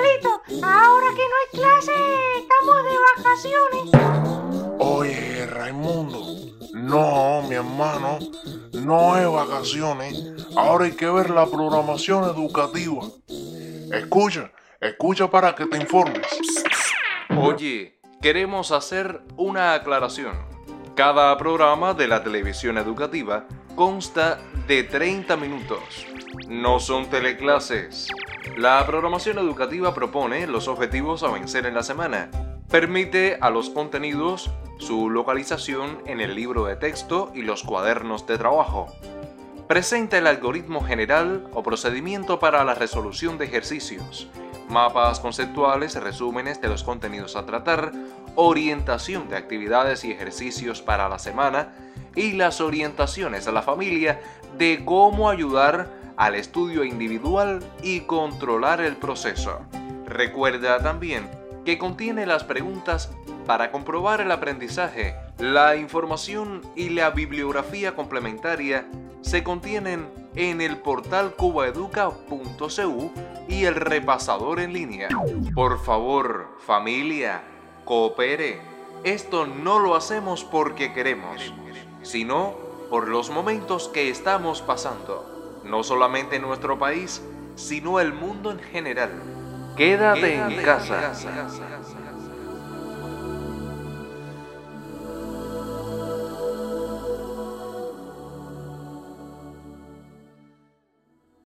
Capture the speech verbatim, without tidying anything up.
Abuelito, ahora que no hay clase, estamos de vacaciones. Oye, Raimundo, no, mi hermano, no es vacaciones. Ahora hay que ver la programación educativa. Escucha, escucha para que te informes. Oye, queremos hacer una aclaración. Cada programa de la televisión educativa consta de treinta minutos. No son teleclases. La programación educativa propone los objetivos a vencer en la semana. Permite a los contenidos su localización en el libro de texto y los cuadernos de trabajo. Presenta el algoritmo general o procedimiento para la resolución de ejercicios, mapas conceptuales, resúmenes de los contenidos a tratar, orientación de actividades y ejercicios para la semana y las orientaciones a la familia de cómo ayudar al estudio individual y controlar el proceso. Recuerda también que contiene las preguntas para comprobar el aprendizaje. La información y la bibliografía complementaria se contienen en el portal cubaeduca punto c u y el repasador en línea. Por favor, familia, coopere. Esto no lo hacemos porque queremos, sino por los momentos que estamos pasando, no solamente en nuestro país, sino el mundo en general. Quédate, Quédate en casa. En casa.